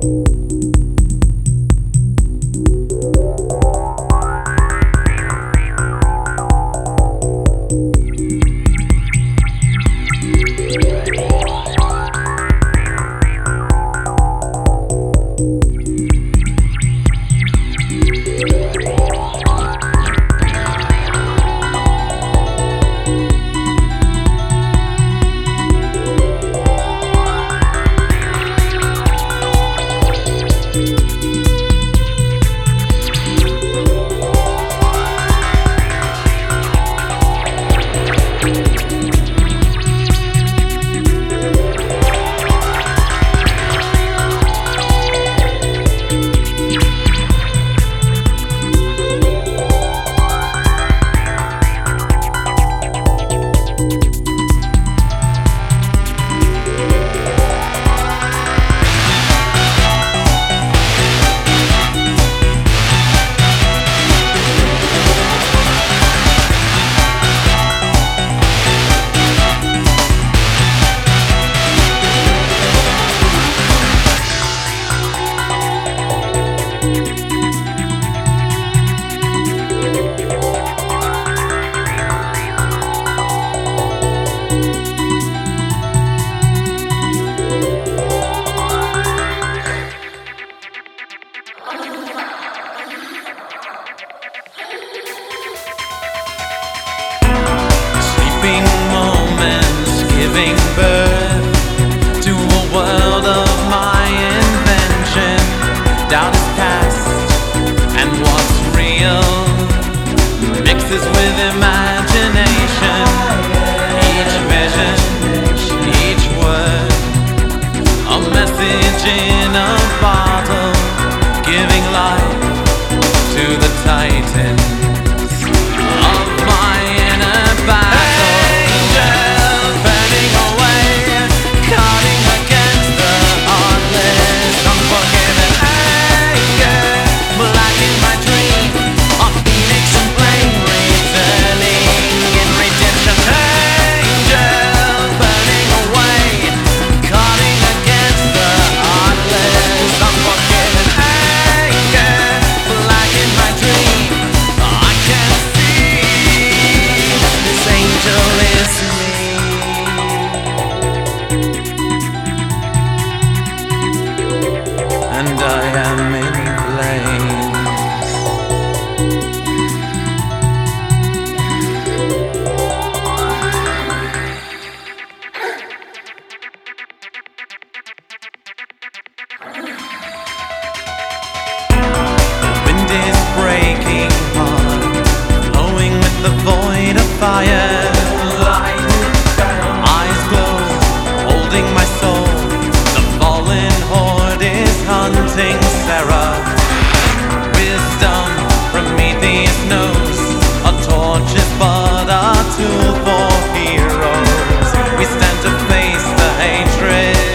Giving birth to a world of my invention. Doubt is past and what's real mixes with imagination. Each vision, each word, a message in a bottle, giving life to the titans of my inner battle. And I am in flames. The wind is breaking hard, flowing with the void of fire. Eyes closed, holding my soul. The fallen horde is hunting Sarah. Wisdom Prometheus knows a torch is but a tool for heroes. We stand to face the hatred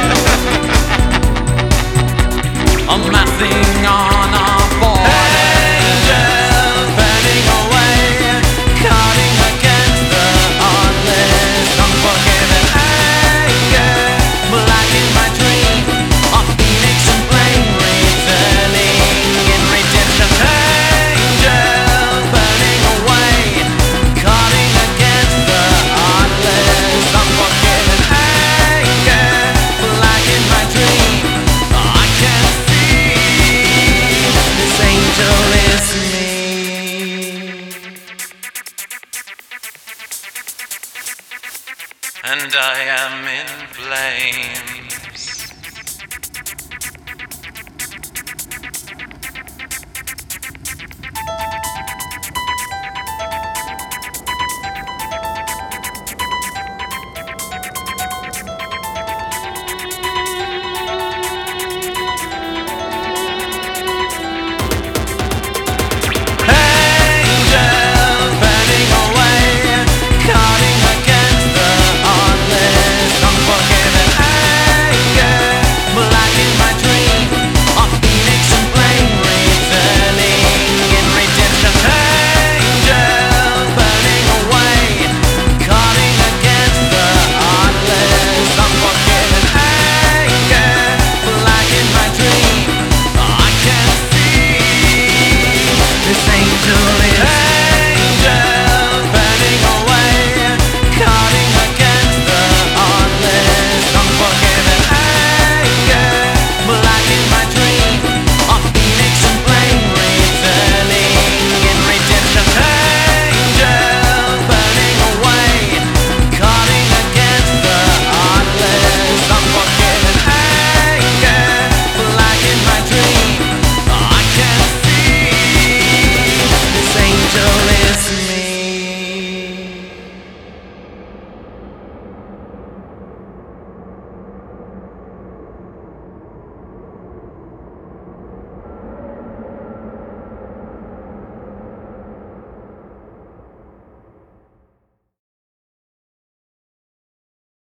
amassing on our borders. Angels burning away, cutting against the heartless, unforgiven anger. Black in my dream, a phoenix in flame, returning in redemption. Angels burning away, cutting against the heartless, unforgiven anger. Black in my dream, I can see this angel is me. And I am in flames.